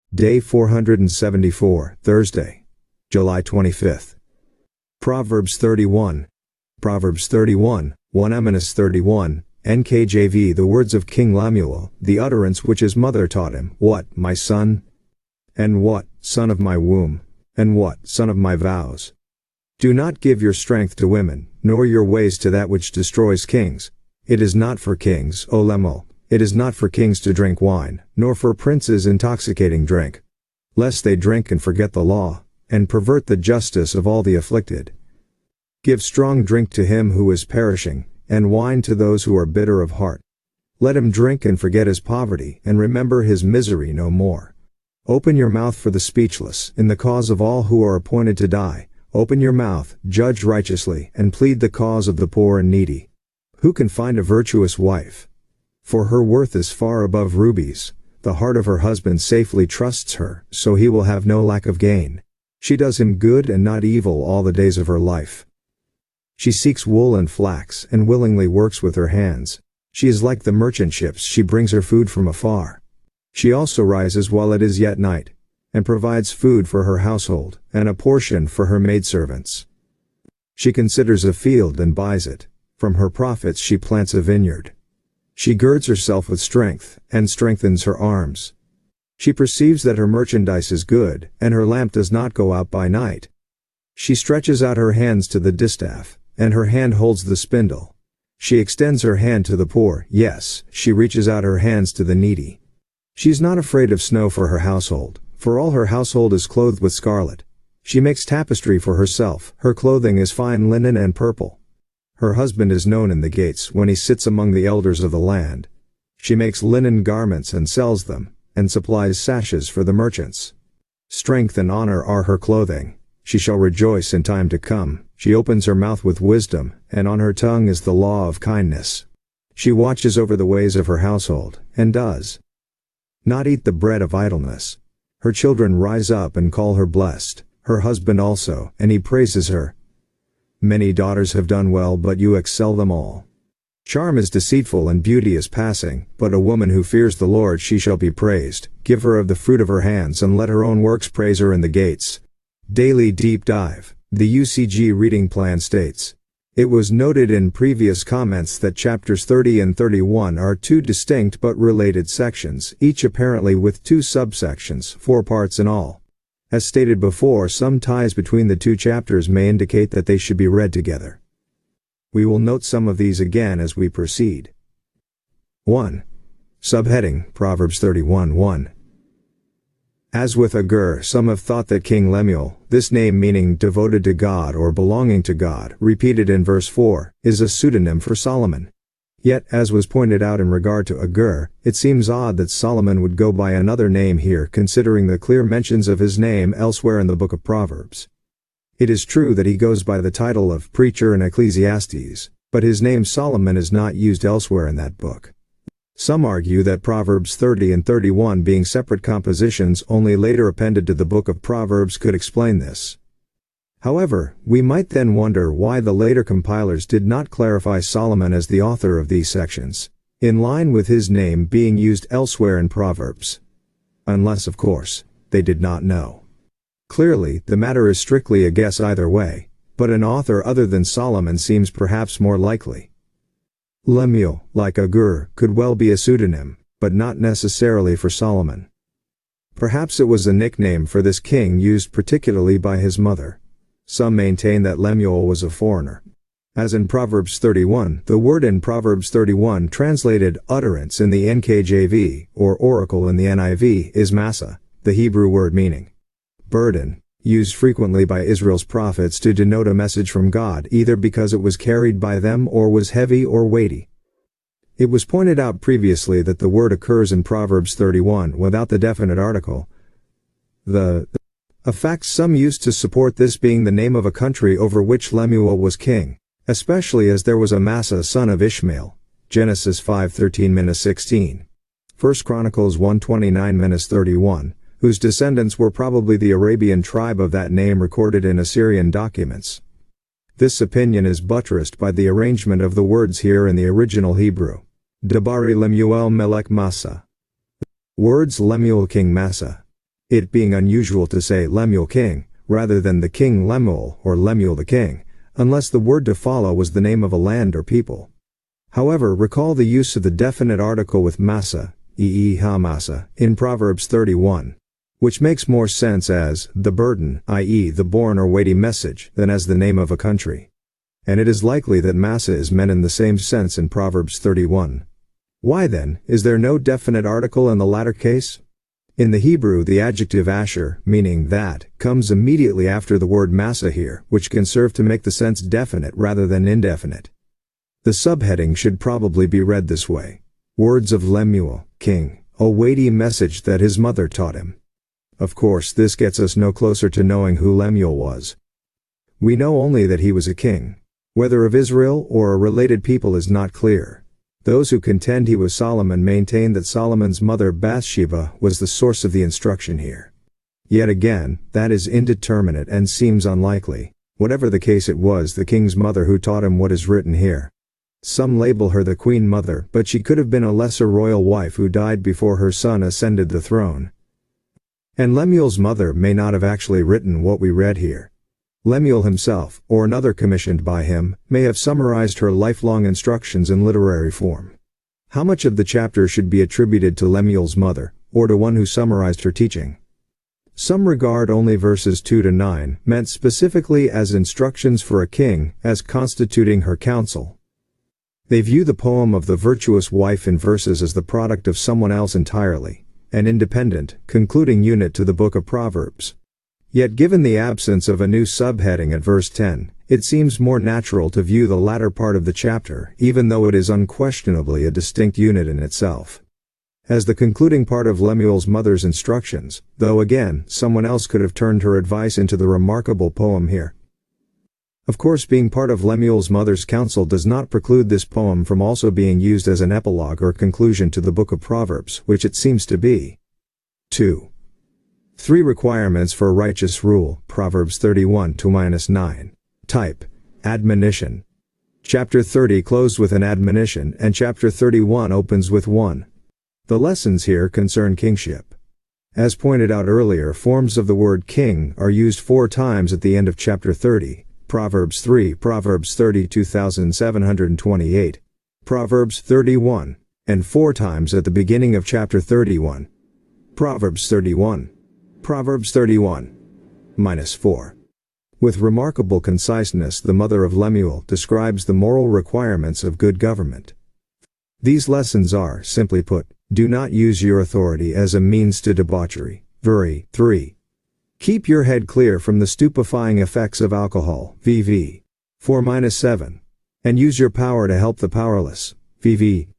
Day 474, Thursday, July 25th. Proverbs 31. Proverbs 31, 1-31, NKJV. The words of King Lemuel, the utterance which his mother taught him. What, my son? And what, son of my womb? And what, son of my vows? Do not give your strength to women, nor your ways to that which destroys kings. It is not for kings, O Lemuel. It is not for kings to drink wine, nor for princes intoxicating drink, lest they drink and forget the law, and pervert the justice of all the afflicted. Give strong drink to him who is perishing, and wine to those who are bitter of heart. Let him drink and forget his poverty, and remember his misery no more. Open your mouth for the speechless, in the cause of all who are appointed to die. Open your mouth, judge righteously, and plead the cause of the poor and needy. Who can find a virtuous wife? For her worth is far above rubies. The heart of her husband safely trusts her, so he will have no lack of gain. She does him good and not evil all the days of her life. She seeks wool and flax, and willingly works with her hands. She is like the merchant ships, she brings her food from afar. She also rises while it is yet night, and provides food for her household, and a portion for her maidservants. She considers a field and buys it. From her profits she plants a vineyard. She girds herself with strength, and strengthens her arms. She perceives that her merchandise is good, and her lamp does not go out by night. She stretches out her hands to the distaff, and her hand holds the spindle. She extends her hand to the poor, yes, she reaches out her hands to the needy. She is not afraid of snow for her household, for all her household is clothed with scarlet. She makes tapestry for herself, her clothing is fine linen and purple. Her husband is known in the gates when he sits among the elders of the land. She makes linen garments and sells them, and supplies sashes for the merchants. Strength and honor are her clothing. She shall rejoice in time to come. She opens her mouth with wisdom, and on her tongue is the law of kindness. She watches over the ways of her household, and does not eat the bread of idleness. Her children rise up and call her blessed, her husband also, and he praises her. Many daughters have done well, but you excel them all. Charm is deceitful and beauty is passing, but a woman who fears the Lord, she shall be praised. Give her of the fruit of her hands, and let her own works praise her in the gates. Daily Deep Dive. The UCG reading plan states, it was noted in previous comments that chapters 30 and 31 are two distinct but related sections, each apparently with two subsections, 4 parts in all. As stated before, some ties between the two chapters may indicate that they should be read together. We will note some of these again as we proceed. 1. Subheading, Proverbs 31:1. As with Agur, some have thought that King Lemuel, this name meaning devoted to God or belonging to God, repeated in verse 4, is a pseudonym for Solomon. Yet, as was pointed out in regard to Agur, it seems odd that Solomon would go by another name here considering the clear mentions of his name elsewhere in the book of Proverbs. It is true that he goes by the title of preacher in Ecclesiastes, but his name Solomon is not used elsewhere in that book. Some argue that Proverbs 30 and 31 being separate compositions only later appended to the book of Proverbs could explain this. However, we might then wonder why the later compilers did not clarify Solomon as the author of these sections, in line with his name being used elsewhere in Proverbs. Unless, of course, they did not know. Clearly, the matter is strictly a guess either way, but an author other than Solomon seems perhaps more likely. Lemuel, like Agur, could well be a pseudonym, but not necessarily for Solomon. Perhaps it was a nickname for this king used particularly by his mother. Some maintain that Lemuel was a foreigner. As in Proverbs 31, the word in Proverbs 31 translated utterance in the NKJV, or oracle in the NIV, is massa, the Hebrew word meaning burden, used frequently by Israel's prophets to denote a message from God either because it was carried by them or was heavy or weighty. It was pointed out previously that the word occurs in Proverbs 31 without the definite article, a fact some used to support this being the name of a country over which Lemuel was king, especially as there was Amasa son of Ishmael, Genesis 5:13-16, 1 Chronicles 1:29-31, whose descendants were probably the Arabian tribe of that name recorded in Assyrian documents. This opinion is buttressed by the arrangement of the words here in the original Hebrew. Dabari Lemuel Melech Massa. Words Lemuel King Massa. it being unusual to say Lemuel king, rather than the king Lemuel or Lemuel the king, unless the word to follow was the name of a land or people. However, recall the use of the definite article with Massa, Massa, in Proverbs 31, which makes more sense as the burden, i.e. the born or weighty message, than as the name of a country. And it is likely that Massa is meant in the same sense in Proverbs 31. Why then, is there no definite article in the latter case? In the Hebrew, the adjective asher, meaning that, comes immediately after the word Massa here, which can serve to make the sense definite rather than indefinite. The subheading should probably be read this way: Words of Lemuel, king, a weighty message that his mother taught him. Of course, this gets us no closer to knowing who Lemuel was. We know only that he was a king. Whether of Israel or a related people is not clear. Those who contend he was Solomon maintain that Solomon's mother Bathsheba was the source of the instruction here. Yet again, that is indeterminate and seems unlikely. Whatever the case, it was the king's mother who taught him what is written here. Some label her the queen mother, but she could have been a lesser royal wife who died before her son ascended the throne. And Lemuel's mother may not have actually written what we read here. Lemuel himself, or another commissioned by him, may have summarized her lifelong instructions in literary form. How much of the chapter should be attributed to Lemuel's mother, or to one who summarized her teaching? Some regard only verses 2 to 9, meant specifically as instructions for a king, as constituting her counsel. They view the poem of the virtuous wife in verses as the product of someone else entirely, an independent, concluding unit to the book of Proverbs. Yet given the absence of a new subheading at verse 10, it seems more natural to view the latter part of the chapter, even though it is unquestionably a distinct unit in itself, as the concluding part of Lemuel's mother's instructions, though again, someone else could have turned her advice into the remarkable poem here. Of course, being part of Lemuel's mother's counsel does not preclude this poem from also being used as an epilogue or conclusion to the book of Proverbs, which it seems to be. 2. 3 requirements for righteous rule, Proverbs 31-9. Type: admonition. Chapter 30 closed with an admonition, and chapter 31 opens with one. The lessons here concern kingship. As pointed out earlier, forms of the word king are used 4 times at the end of chapter 30, Proverbs 3, Proverbs 30:2728, Proverbs 31, and 4 times at the beginning of chapter 31, Proverbs 31. Proverbs 31-4. With remarkable conciseness, the mother of Lemuel describes the moral requirements of good government. These lessons are, simply put, do not use your authority as a means to debauchery. Vuri 3. Keep your head clear from the stupefying effects of alcohol. VV 4-7. And use your power to help the powerless. VV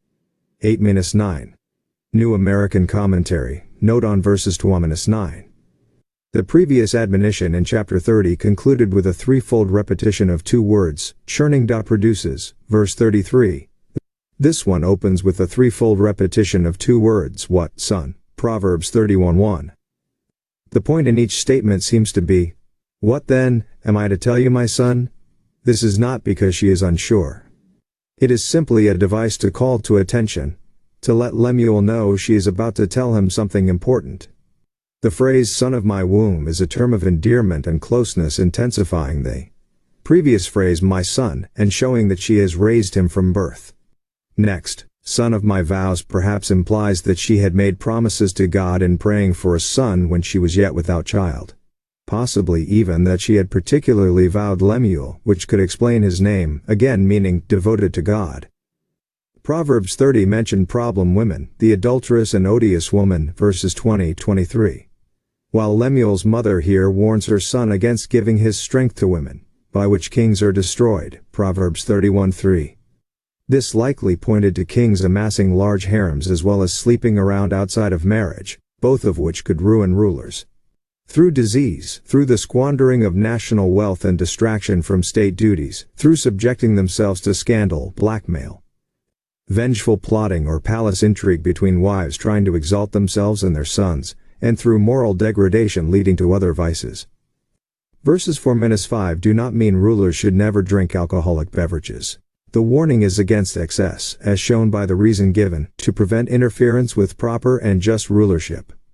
8-9. New American Commentary, note on verses 2-9. The previous admonition in chapter 30 concluded with a threefold repetition of 2 words, churning. Produces, verse 33. This one opens with a threefold repetition of 2 words, what, son, Proverbs 31:1. The point in each statement seems to be, what then, am I to tell you, my son? This is not because she is unsure. It is simply a device to call to attention, to let Lemuel know she is about to tell him something important. The phrase son of my womb is a term of endearment and closeness, intensifying the previous phrase my son and showing that she has raised him from birth. Next, son of my vows perhaps implies that she had made promises to God in praying for a son when she was yet without child. Possibly even that she had particularly vowed Lemuel, which could explain his name, again meaning devoted to God. Proverbs 30 mentioned problem women, the adulterous and odious woman, verses 20-23. While Lemuel's mother here warns her son against giving his strength to women, by which kings are destroyed, Proverbs 31:3. This likely pointed to kings amassing large harems as well as sleeping around outside of marriage, both of which could ruin rulers. Through disease, through the squandering of national wealth and distraction from state duties, through subjecting themselves to scandal, blackmail, vengeful plotting or palace intrigue between wives trying to exalt themselves and their sons, and through moral degradation leading to other vices. Verses 4-5 do not mean rulers should never drink alcoholic beverages. The warning is against excess, as shown by the reason given, to prevent interference with proper and just rulership.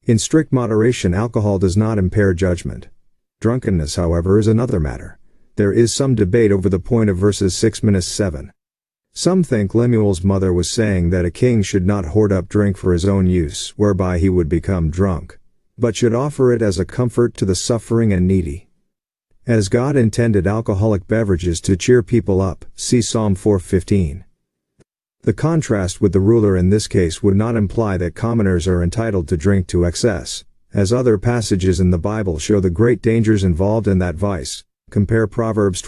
In strict moderation, alcohol does not impair judgment. Drunkenness, however, is another matter. There is some debate over the point of verses 6-7. Some think Lemuel's mother was saying that a king should not hoard up drink for his own use, whereby he would become drunk, but should offer it as a comfort to the suffering and needy. As God intended alcoholic beverages to cheer people up, see Psalm 4:15. The contrast with the ruler in this case would not imply that commoners are entitled to drink to excess, as other passages in the Bible show the great dangers involved in that vice. Compare Proverbs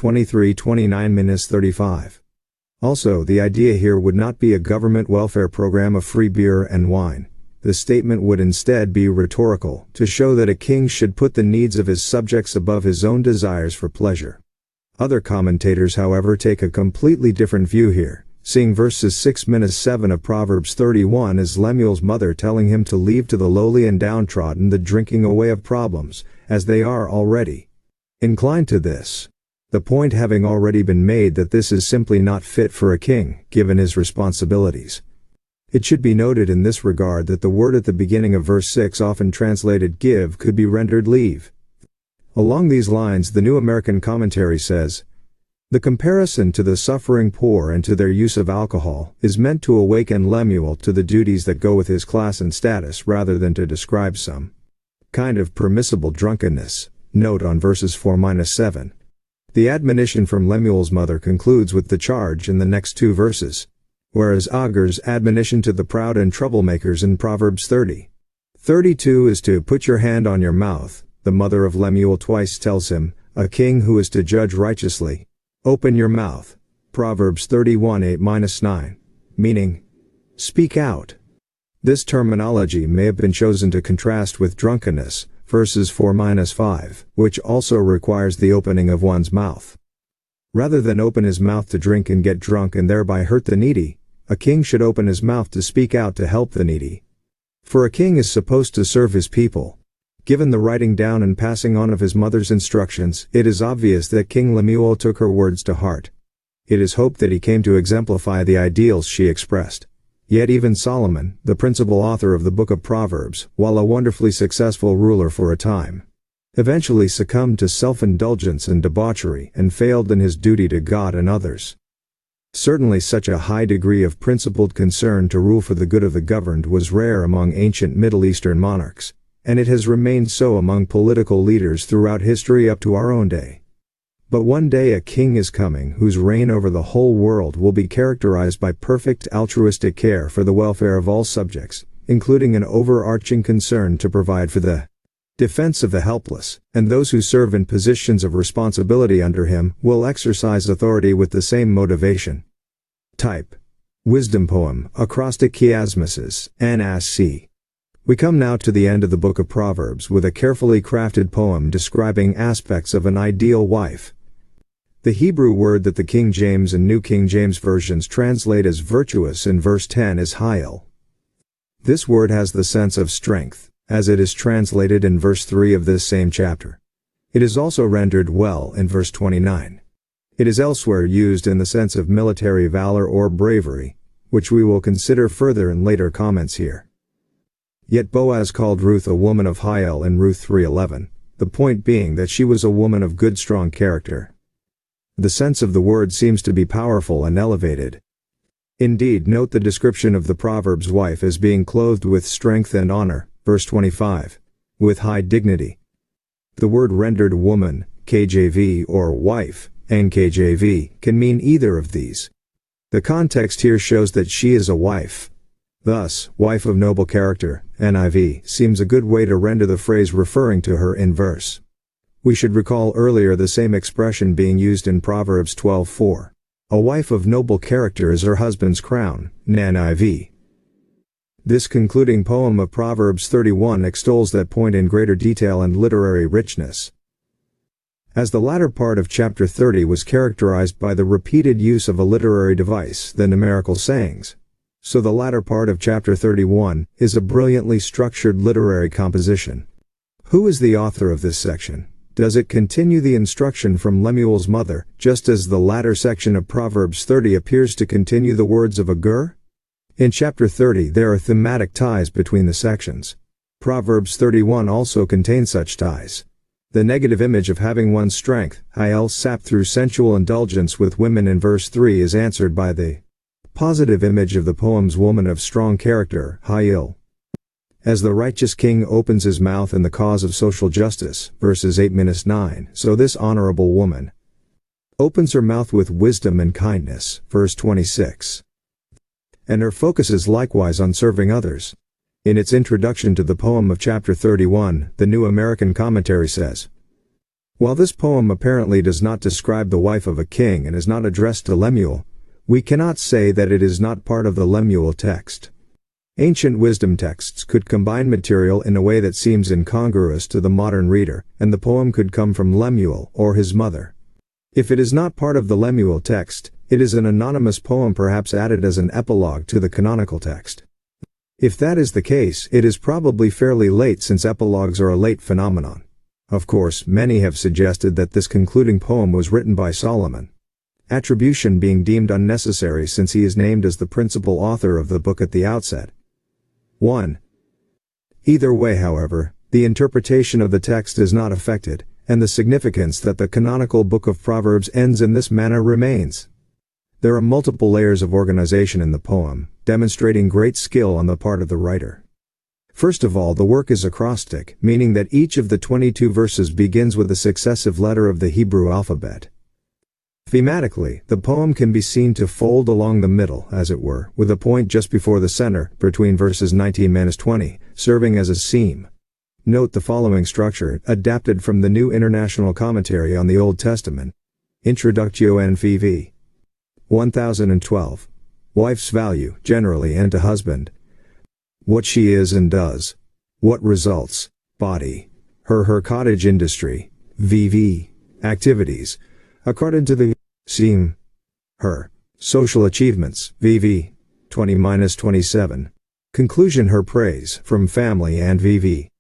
23:29-35. Also, the idea here would not be a government welfare program of free beer and wine. The statement would instead be rhetorical, to show that a king should put the needs of his subjects above his own desires for pleasure. Other commentators, however, take a completely different view here, seeing verses 6-7 of Proverbs 31 as Lemuel's mother telling him to leave to the lowly and downtrodden the drinking away of problems, as they are already inclined to this. The point having already been made that this is simply not fit for a king, given his responsibilities. It should be noted in this regard that the word at the beginning of verse 6, often translated give, could be rendered leave. Along these lines, the New American Commentary says, the comparison to the suffering poor and to their use of alcohol is meant to awaken Lemuel to the duties that go with his class and status rather than to describe some kind of permissible drunkenness. Note on verses 4-7. The admonition from Lemuel's mother concludes with the charge in the next two verses, whereas Agur's admonition to the proud and troublemakers in Proverbs 30:32 is to put your hand on your mouth. The mother of Lemuel twice tells him, a king who is to judge righteously, open your mouth. Proverbs 31:8-9, meaning, speak out. This terminology may have been chosen to contrast with drunkenness, verses 4-5, which also requires the opening of one's mouth. Rather than open his mouth to drink and get drunk and thereby hurt the needy, a king should open his mouth to speak out to help the needy. For a king is supposed to serve his people. Given the writing down and passing on of his mother's instructions, it is obvious that King Lemuel took her words to heart. It is hoped that he came to exemplify the ideals she expressed. Yet even Solomon, the principal author of the book of Proverbs, while a wonderfully successful ruler for a time, eventually succumbed to self-indulgence and debauchery and failed in his duty to God and others. Certainly such a high degree of principled concern to rule for the good of the governed was rare among ancient Middle Eastern monarchs, and it has remained so among political leaders throughout history up to our own day. But one day a king is coming whose reign over the whole world will be characterized by perfect altruistic care for the welfare of all subjects, including an overarching concern to provide for the defense of the helpless, and those who serve in positions of responsibility under him will exercise authority with the same motivation. Type. Wisdom Poem, Acrostic Chiasmuses, NSC. We come now to the end of the book of Proverbs with a carefully crafted poem describing aspects of an ideal wife. The Hebrew word that the King James and New King James versions translate as virtuous in verse 10 is hayil. This word has the sense of strength, as it is translated in verse 3 of this same chapter. It is also rendered well in verse 29. It is elsewhere used in the sense of military valor or bravery, which we will consider further in later comments here. Yet Boaz called Ruth a woman of hayil in Ruth 3:11, the point being that she was a woman of good strong character. The sense of the word seems to be powerful and elevated. Indeed, note the description of the Proverbs' wife as being clothed with strength and honor, verse 25, with high dignity. The word rendered woman, KJV, or wife, NKJV, can mean either of these. The context here shows that she is a wife. Thus, wife of noble character, NIV, seems a good way to render the phrase referring to her in verse. We should recall earlier the same expression being used in Proverbs 12:4. A wife of noble character is her husband's crown, NIV. This concluding poem of Proverbs 31 extols that point in greater detail and literary richness. As the latter part of chapter 30 was characterized by the repeated use of a literary device, the numerical sayings, so the latter part of chapter 31 is a brilliantly structured literary composition. Who is the author of this section? Does it continue the instruction from Lemuel's mother, just as the latter section of Proverbs 30 appears to continue the words of Agur? In chapter 30 there are thematic ties between the sections. Proverbs 31 also contains such ties. The negative image of having one's strength, il sapped through sensual indulgence with women in verse 3 is answered by the positive image of the poem's woman of strong character, il. As the righteous king opens his mouth in the cause of social justice, verses 8-9, so this honorable woman opens her mouth with wisdom and kindness, verse 26. And her focus is likewise on serving others. In its introduction to the poem of chapter 31, the New American Commentary says, while this poem apparently does not describe the wife of a king and is not addressed to Lemuel, we cannot say that it is not part of the Lemuel text. Ancient wisdom texts could combine material in a way that seems incongruous to the modern reader, and the poem could come from Lemuel or his mother. If it is not part of the Lemuel text, it is an anonymous poem perhaps added as an epilogue to the canonical text. If that is the case, it is probably fairly late since epilogues are a late phenomenon. Of course, many have suggested that this concluding poem was written by Solomon. Attribution being deemed unnecessary since he is named as the principal author of the book at the outset. 1. Either way, however, the interpretation of the text is not affected, and the significance that the canonical book of Proverbs ends in this manner remains. There are multiple layers of organization in the poem, demonstrating great skill on the part of the writer. First of all, the work is acrostic, meaning that each of the 22 verses begins with a successive letter of the Hebrew alphabet. Thematically, the poem can be seen to fold along the middle, as it were, with a point just before the center, between verses 19-20, serving as a seam. Note the following structure, adapted from the New International Commentary on the Old Testament. Introductio NVV. 1012. Wife's value, generally, and to husband. What she is and does. What results, body. Her cottage industry, VV. Activities, according to the seam. Her social achievements, VV. 20-27. Conclusion, her praise, from family and VV.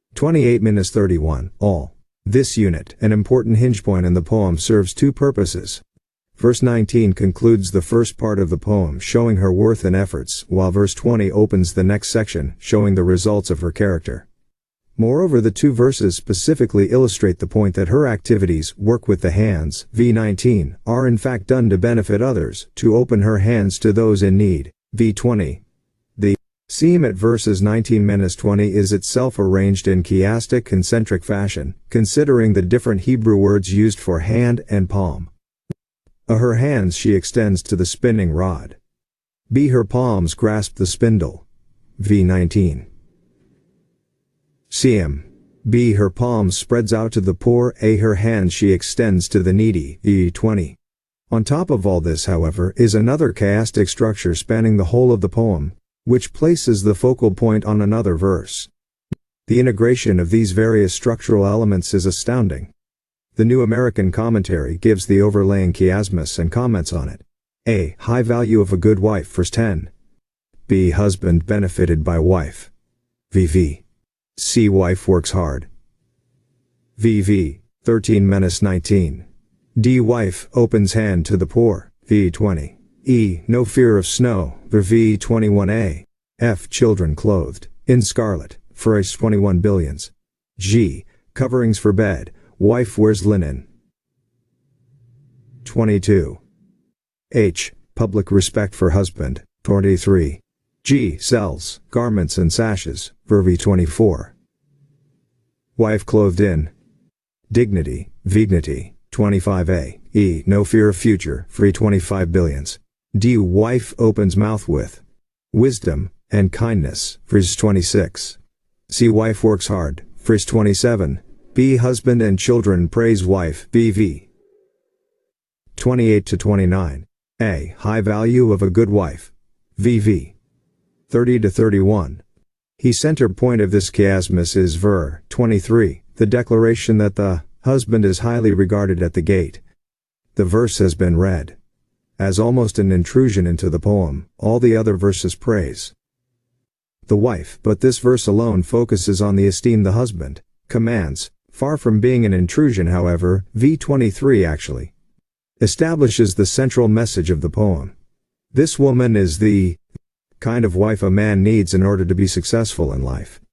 28-31, all. This unit, an important hinge point in the poem, serves two purposes. Verse 19 concludes the first part of the poem showing her worth and efforts, while verse 20 opens the next section showing the results of her character. Moreover, the two verses specifically illustrate the point that her activities, work with the hands, v19, are in fact done to benefit others, to open her hands to those in need, v20. The seam at verses 19-20 is itself arranged in chiastic concentric fashion, considering the different Hebrew words used for hand and palm. Her hands she extends to the spinning rod. B. Her palms grasp the spindle. v19. Cm. B. Her palms spreads out to the poor. A. Her hands she extends to the needy. v20. On top of all this, however, is another chiastic structure spanning the whole of the poem, which places the focal point on another verse. The integration of these various structural elements is astounding. The New American Commentary gives the overlaying chiasmus and comments on it. A. High value of a good wife, verse 10. B. Husband benefited by wife. VV. C. Wife works hard. VV. 13-19. D. Wife opens hand to the poor. V20. E. No fear of snow. V21a. F. Children clothed in scarlet. Verse 21 billions. G. Coverings for bed. Wife wears linen. 22. H. Public respect for husband. 23. G. Sells garments and sashes. Verve 24. Wife clothed in dignity. Vignity. 25a. E. No fear of future. Free 25 billions. D. Wife opens mouth with wisdom and kindness. Verse 26. C. Wife works hard. Verse 27. B. Husband and children praise wife. BV. 28-29. A. High value of a good wife. VV. 30-31. The center point of this chiasmus is ver. 23, the declaration that the husband is highly regarded at the gate. The verse has been read as almost an intrusion into the poem. All the other verses praise the wife, but this verse alone focuses on the esteem the husband commands. Far from being an intrusion, however, v23 actually establishes the central message of the poem. This woman is the kind of wife a man needs in order to be successful in life.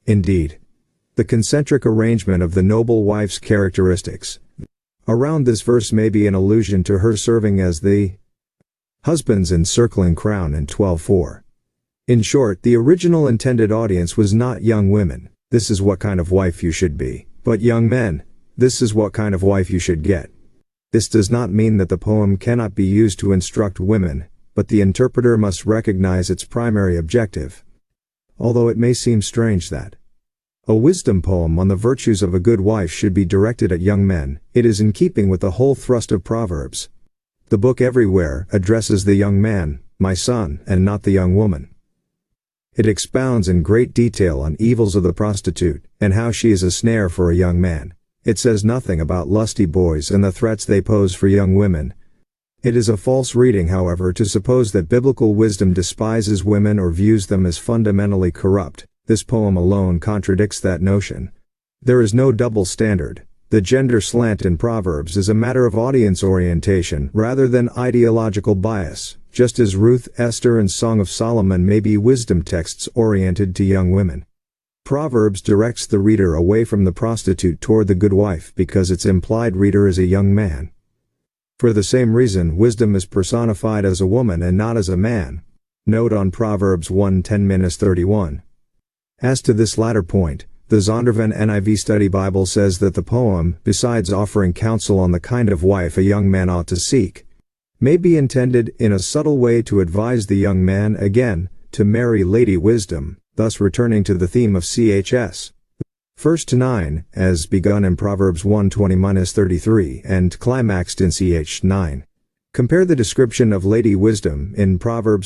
Indeed, the concentric arrangement of the noble wife's characteristics around this verse may be an allusion to her serving as the husband's encircling crown in 12:4. In short, the original intended audience was not young women, this is what kind of wife you should be, but young men, this is what kind of wife you should get. This does not mean that the poem cannot be used to instruct women, but the interpreter must recognize its primary objective. Although it may seem strange that a wisdom poem on the virtues of a good wife should be directed at young men, it is in keeping with the whole thrust of Proverbs. The book everywhere addresses the young man, my son, and not the young woman. It expounds in great detail on evils of the prostitute, and how she is a snare for a young man. It says nothing about lusty boys and the threats they pose for young women. It is a false reading, however, to suppose that biblical wisdom despises women or views them as fundamentally corrupt. This poem alone contradicts that notion. There is no double standard. The gender slant in Proverbs is a matter of audience orientation rather than ideological bias, just as Ruth, Esther, and Song of Solomon may be wisdom texts oriented to young women. Proverbs directs the reader away from the prostitute toward the good wife because its implied reader is a young man. For the same reason, wisdom is personified as a woman and not as a man. Note on Proverbs 1:10-31. As to this latter point, the Zondervan NIV Study Bible says that the poem, besides offering counsel on the kind of wife a young man ought to seek, may be intended in a subtle way to advise the young man again to marry Lady Wisdom, thus returning to the theme of Chs. 1-9, as begun in Proverbs 1:20-33 and climaxed in Ch 9. Compare the description of Lady Wisdom in Proverbs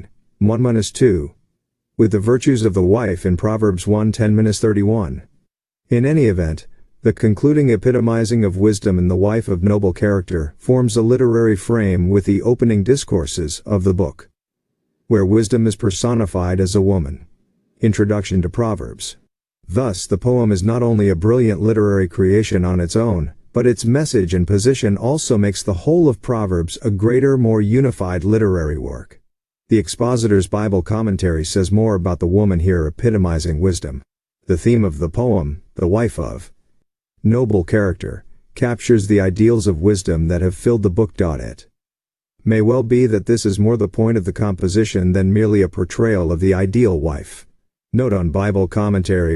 9:1-2 with the virtues of the wife in Proverbs 1:10-31. In any event, the concluding epitomizing of wisdom in the wife of noble character forms a literary frame with the opening discourses of the book, where wisdom is personified as a woman. Introduction to Proverbs. Thus, the poem is not only a brilliant literary creation on its own, but its message and position also makes the whole of Proverbs a greater, more unified literary work. The Expositor's Bible Commentary says more about the woman here epitomizing wisdom. The theme of the poem, the wife of noble character, captures the ideals of wisdom that have filled the book. It may well be that this is more the point of the composition than merely a portrayal of the ideal wife. Note on Bible Commentary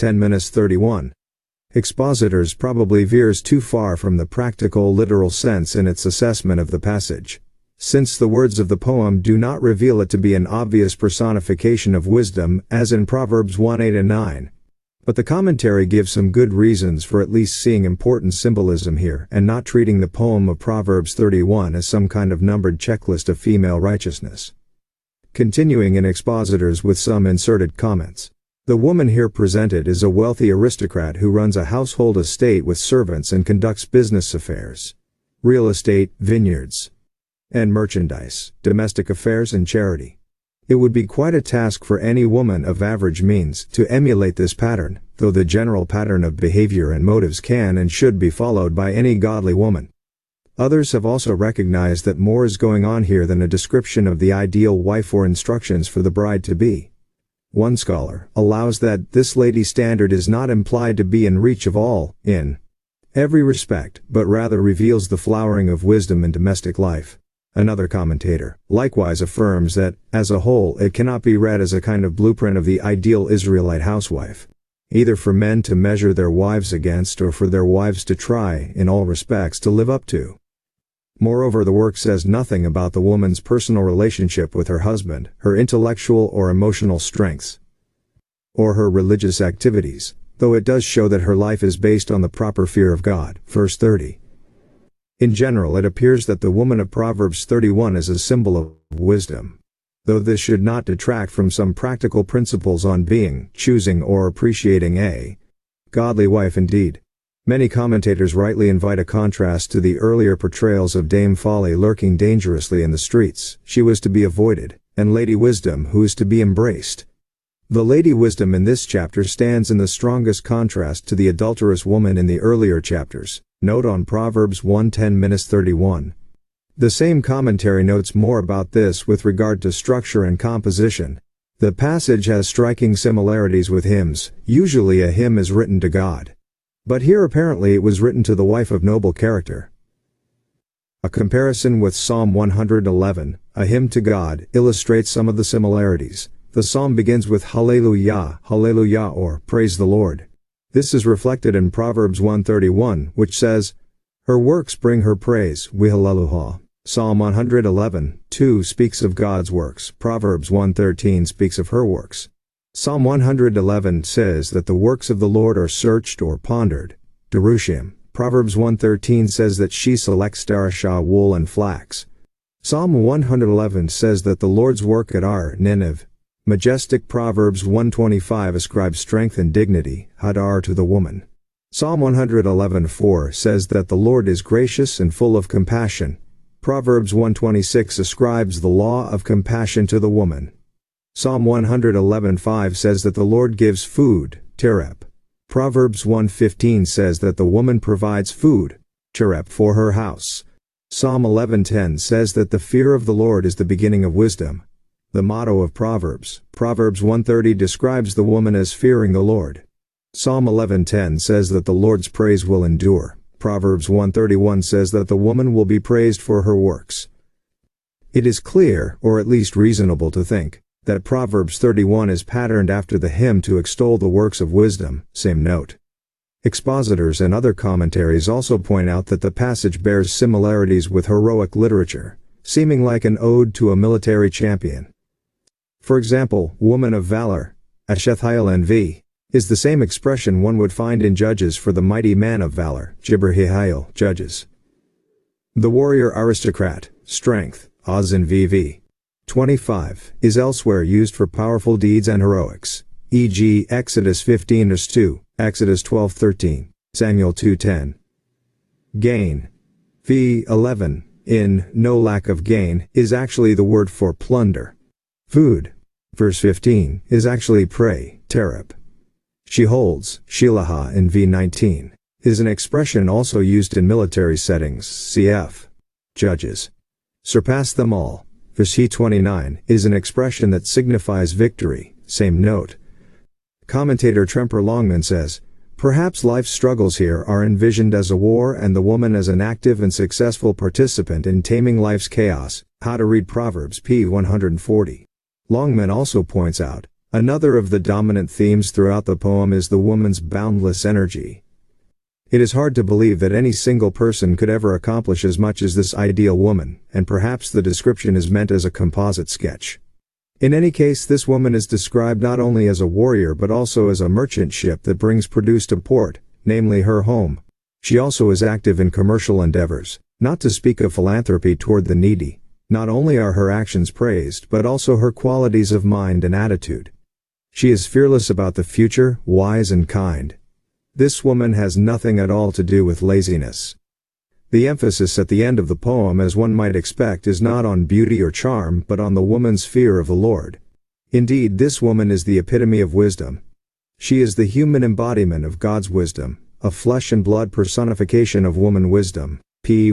1:10-31. Expositors probably veers too far from the practical literal sense in its assessment of the passage, since the words of the poem do not reveal it to be an obvious personification of wisdom as in Proverbs 1:8-9. But the commentary gives some good reasons for at least seeing important symbolism here and not treating the poem of Proverbs 31 as some kind of numbered checklist of female righteousness. Continuing in Expositors with some inserted comments. The woman here presented is a wealthy aristocrat who runs a household estate with servants and conducts business affairs, real estate, vineyards, and merchandise, domestic affairs and charity. It would be quite a task for any woman of average means to emulate this pattern, though the general pattern of behavior and motives can and should be followed by any godly woman. Others have also recognized that more is going on here than a description of the ideal wife or instructions for the bride-to-be. One scholar allows that this lady standard is not implied to be in reach of all, in every respect, but rather reveals the flowering of wisdom in domestic life. Another commentator likewise affirms that, as a whole, it cannot be read as a kind of blueprint of the ideal Israelite housewife, either for men to measure their wives against or for their wives to try, in all respects, to live up to. Moreover, the work says nothing about the woman's personal relationship with her husband, her intellectual or emotional strengths, or her religious activities, though it does show that her life is based on the proper fear of God. Verse 30. In general, it appears that the woman of Proverbs 31 is a symbol of wisdom, though this should not detract from some practical principles on being, choosing, or appreciating a godly wife indeed. Many commentators rightly invite a contrast to the earlier portrayals of Dame Folly lurking dangerously in the streets. She was to be avoided, and Lady Wisdom who is to be embraced. The Lady Wisdom in this chapter stands in the strongest contrast to the adulterous woman in the earlier chapters. Note on Proverbs 1:10-31. The same commentary notes more about this with regard to structure and composition. The passage has striking similarities with hymns. Usually a hymn is written to God. But here apparently it was written to the wife of noble character. A comparison with Psalm 111, a hymn to God, illustrates some of the similarities. The psalm begins with Hallelujah, Hallelujah, or Praise the Lord. This is reflected in Proverbs 131, which says, Her works bring her praise, Hallelujah. Psalm 111:2 speaks of God's works. Proverbs 113 speaks of her works. Psalm 111 says that the works of the Lord are searched or pondered. Derushim. Proverbs 113 says that she selects darashah wool and flax. Psalm 111 says that the Lord's work at Nineveh. Majestic. Proverbs 125 ascribes strength and dignity, Hadar, to the woman. Psalm 111:4 says that the Lord is gracious and full of compassion. Proverbs 126 ascribes the law of compassion to the woman. Psalm 111:5 says that the Lord gives food, Terep. Proverbs 115 says that the woman provides food, Terep, for her house. Psalm 11:10 says that the fear of the Lord is the beginning of wisdom. The motto of Proverbs. Proverbs 130 describes the woman as fearing the Lord. Psalm 11:10 says that the Lord's praise will endure. Proverbs 131 says that the woman will be praised for her works. It is clear, or at least reasonable to think, that Proverbs 31 is patterned after the hymn to extol the works of wisdom. Same note. Expositors and other commentaries also point out that the passage bears similarities with heroic literature, seeming like an ode to a military champion. For example, woman of valor, Ashethayel NV, is the same expression one would find in Judges for the mighty man of valor, Jibrahihayel, Judges. The warrior aristocrat, strength, Oz in VV. 25, is elsewhere used for powerful deeds and heroics, e.g. Exodus 15:2, Exodus 12:13, Samuel 2:10. Gain. v. 11, in no lack of gain, is actually the word for plunder. Food. Verse 15, is actually prey, terep. She holds, shilaha in v19, is an expression also used in military settings, cf. Judges. Surpass them all. Verse 29 is an expression that signifies victory, same note. Commentator Tremper Longman says, perhaps life's struggles here are envisioned as a war and the woman as an active and successful participant in taming life's chaos. How to read Proverbs p. 140. Longman also points out, another of the dominant themes throughout the poem is the woman's boundless energy. It is hard to believe that any single person could ever accomplish as much as this ideal woman, and perhaps the description is meant as a composite sketch. In any case, this woman is described not only as a warrior but also as a merchant ship that brings produce to port, namely her home. She also is active in commercial endeavors, not to speak of philanthropy toward the needy. Not only are her actions praised but also her qualities of mind and attitude. She is fearless about the future, wise and kind. This woman has nothing at all to do with laziness. The emphasis at the end of the poem, as one might expect, is not on beauty or charm but on the woman's fear of the Lord. Indeed, this woman is the epitome of wisdom. She is the human embodiment of God's wisdom, a flesh and blood personification of woman wisdom. p.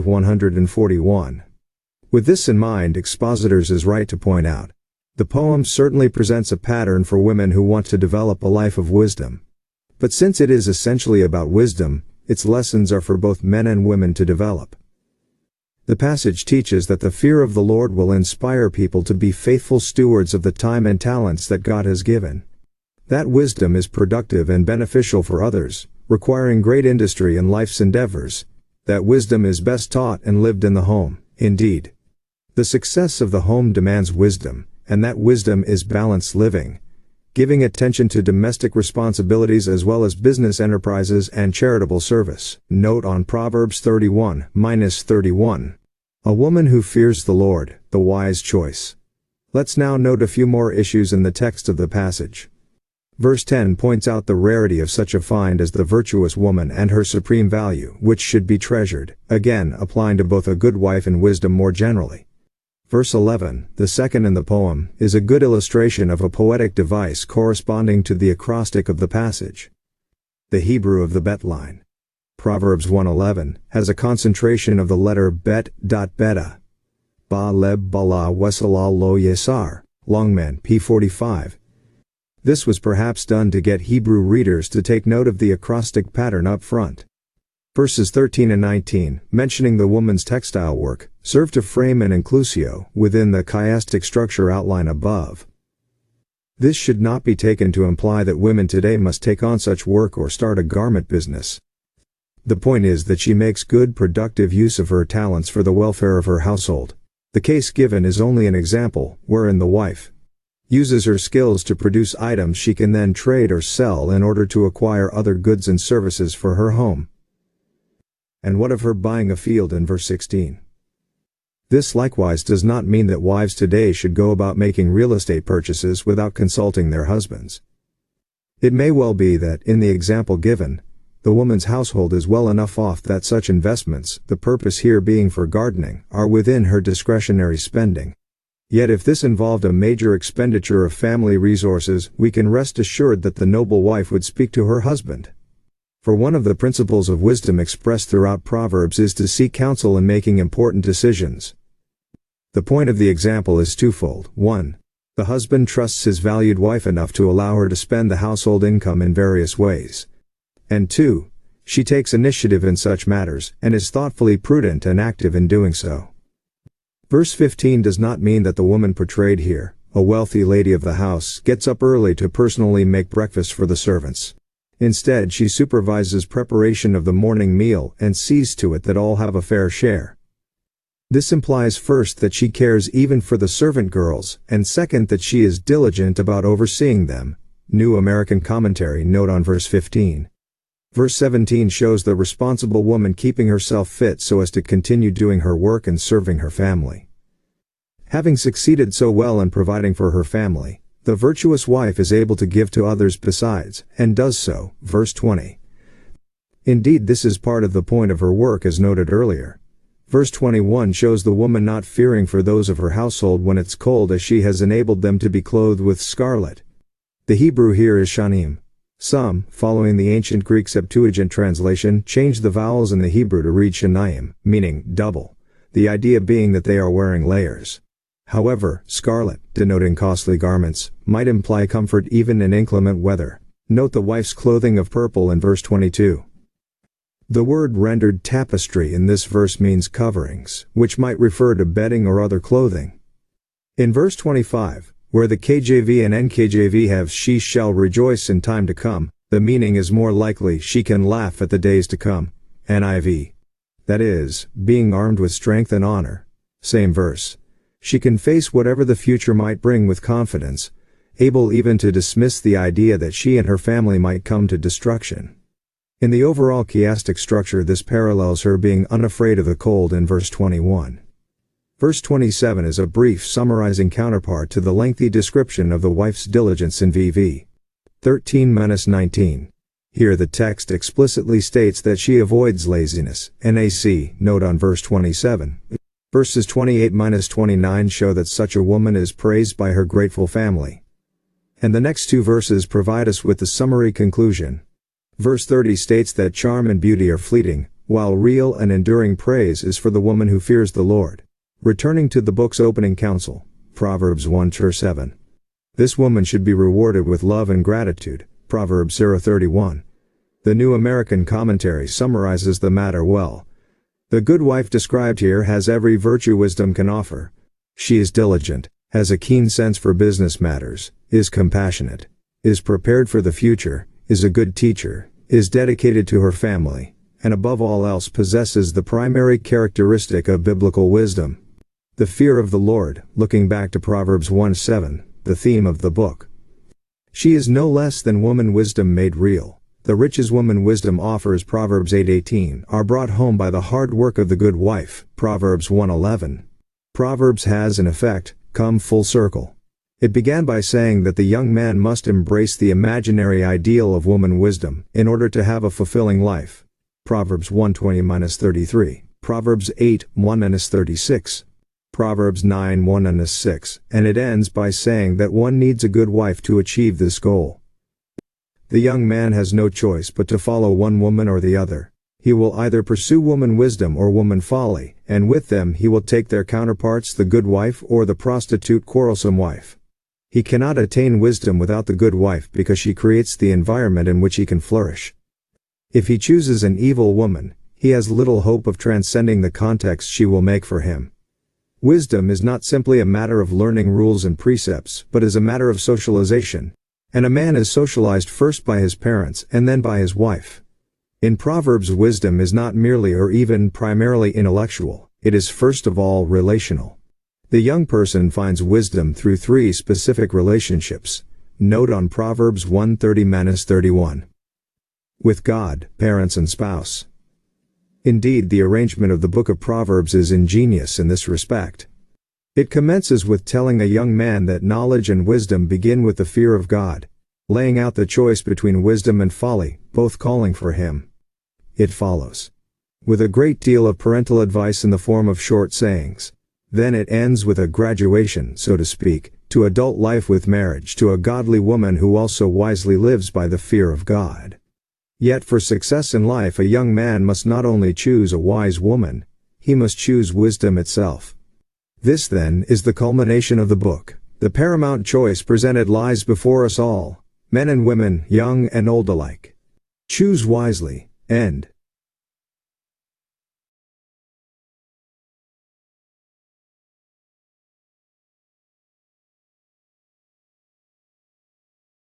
141. With this in mind, Expositors is right to point out, the poem certainly presents a pattern for women who want to develop a life of wisdom. But since it is essentially about wisdom, its lessons are for both men and women to develop. The passage teaches that the fear of the Lord will inspire people to be faithful stewards of the time and talents that God has given. That wisdom is productive and beneficial for others, requiring great industry in life's endeavors. That wisdom is best taught and lived in the home, indeed. The success of the home demands wisdom, and that wisdom is balanced living, giving attention to domestic responsibilities as well as business enterprises and charitable service. Note on Proverbs 31:31. A woman who fears the Lord, the wise choice. Let's now note a few more issues in the text of the passage. Verse 10 points out the rarity of such a find as the virtuous woman and her supreme value, which should be treasured, again applying to both a good wife and wisdom more generally. Verse 11, the second in the poem, is a good illustration of a poetic device corresponding to the acrostic of the passage. The Hebrew of the bet line. Proverbs 1:11 has a concentration of the letter bet. Beta. Ba leb bala wesalal lo yesar, Longman, p. 45. This was perhaps done to get Hebrew readers to take note of the acrostic pattern up front. Verses 13 and 19, mentioning the woman's textile work, serve to frame an inclusio within the chiastic structure outline above. This should not be taken to imply that women today must take on such work or start a garment business. The point is that she makes good productive use of her talents for the welfare of her household. The case given is only an example, wherein the wife uses her skills to produce items she can then trade or sell in order to acquire other goods and services for her home. And what of her buying a field in verse 16? This likewise does not mean that wives today should go about making real estate purchases without consulting their husbands. It may well be that, in the example given, the woman's household is well enough off that such investments, the purpose here being for gardening, are within her discretionary spending. Yet if this involved a major expenditure of family resources, we can rest assured that the noble wife would speak to her husband. For one of the principles of wisdom expressed throughout Proverbs is to seek counsel in making important decisions. The point of the example is twofold. 1. The husband trusts his valued wife enough to allow her to spend the household income in various ways. And 2. She takes initiative in such matters, and is thoughtfully prudent and active in doing so. Verse 15 does not mean that the woman portrayed here, a wealthy lady of the house, gets up early to personally make breakfast for the servants. Instead, she supervises preparation of the morning meal and sees to it that all have a fair share. This implies first that she cares even for the servant girls, and second that she is diligent about overseeing them. New American Commentary note on verse 15. Verse 17 shows the responsible woman keeping herself fit so as to continue doing her work and serving her family. Having succeeded so well in providing for her family, the virtuous wife is able to give to others besides, and does so. Verse 20. Indeed, this is part of the point of her work as noted earlier. Verse 21 shows the woman not fearing for those of her household when it's cold, as she has enabled them to be clothed with scarlet. The Hebrew here is shanim. Some, following the ancient Greek Septuagint translation, changed the vowels in the Hebrew to read shanaim, meaning double, the idea being that they are wearing layers. However, scarlet, denoting costly garments, might imply comfort even in inclement weather. Note the wife's clothing of purple in verse 22. The word rendered tapestry in this verse means coverings, which might refer to bedding or other clothing. In verse 25, where the KJV and NKJV have she shall rejoice in time to come, the meaning is more likely she can laugh at the days to come. NIV. That is, being armed with strength and honor. Same verse. She can face whatever the future might bring with confidence, able even to dismiss the idea that she and her family might come to destruction. In the overall chiastic structure, this parallels her being unafraid of the cold in verse 21. Verse 27 is a brief summarizing counterpart to the lengthy description of the wife's diligence in VV 13-19. Here the text explicitly states that she avoids laziness, NAC, note on verse 27. Verses 28-29 show that such a woman is praised by her grateful family. And the next two verses provide us with the summary conclusion. Verse 30 states that charm and beauty are fleeting, while real and enduring praise is for the woman who fears the Lord. Returning to the book's opening counsel, Proverbs 1:7. This woman should be rewarded with love and gratitude, Proverbs 0:31. The New American Commentary summarizes the matter well. The good wife described here has every virtue wisdom can offer. She is diligent, has a keen sense for business matters, is compassionate, is prepared for the future, is a good teacher, is dedicated to her family, and above all else possesses the primary characteristic of biblical wisdom, the fear of the Lord, looking back to Proverbs 1:7, the theme of the book. She is no less than woman wisdom made real. The riches woman wisdom offers, Proverbs 8:18, are brought home by the hard work of the good wife, Proverbs 1:11. Proverbs has, in effect, come full circle. It began by saying that the young man must embrace the imaginary ideal of woman wisdom in order to have a fulfilling life. Proverbs 1:20-33, Proverbs 8:1-36, Proverbs 9:1-6, and it ends by saying that one needs a good wife to achieve this goal. The young man has no choice but to follow one woman or the other. He will either pursue woman wisdom or woman folly, and with them he will take their counterparts, the good wife or the prostitute quarrelsome wife. He cannot attain wisdom without the good wife because she creates the environment in which he can flourish. If he chooses an evil woman, he has little hope of transcending the context she will make for him. Wisdom is not simply a matter of learning rules and precepts, but is a matter of socialization. And a man is socialized first by his parents and then by his wife. In Proverbs, wisdom is not merely or even primarily intellectual, it is first of all relational. The young person finds wisdom through 3 specific relationships. Note on Proverbs 1:30-31. With God, parents and spouse. Indeed, the arrangement of the book of Proverbs is ingenious in this respect. It commences with telling a young man that knowledge and wisdom begin with the fear of God, laying out the choice between wisdom and folly, both calling for him. It follows with a great deal of parental advice in the form of short sayings. Then it ends with a graduation, so to speak, to adult life with marriage to a godly woman who also wisely lives by the fear of God. Yet for success in life, a young man must not only choose a wise woman, he must choose wisdom itself. This then is the culmination of the book. The paramount choice presented lies before us all, men and women, young and old alike. Choose wisely, and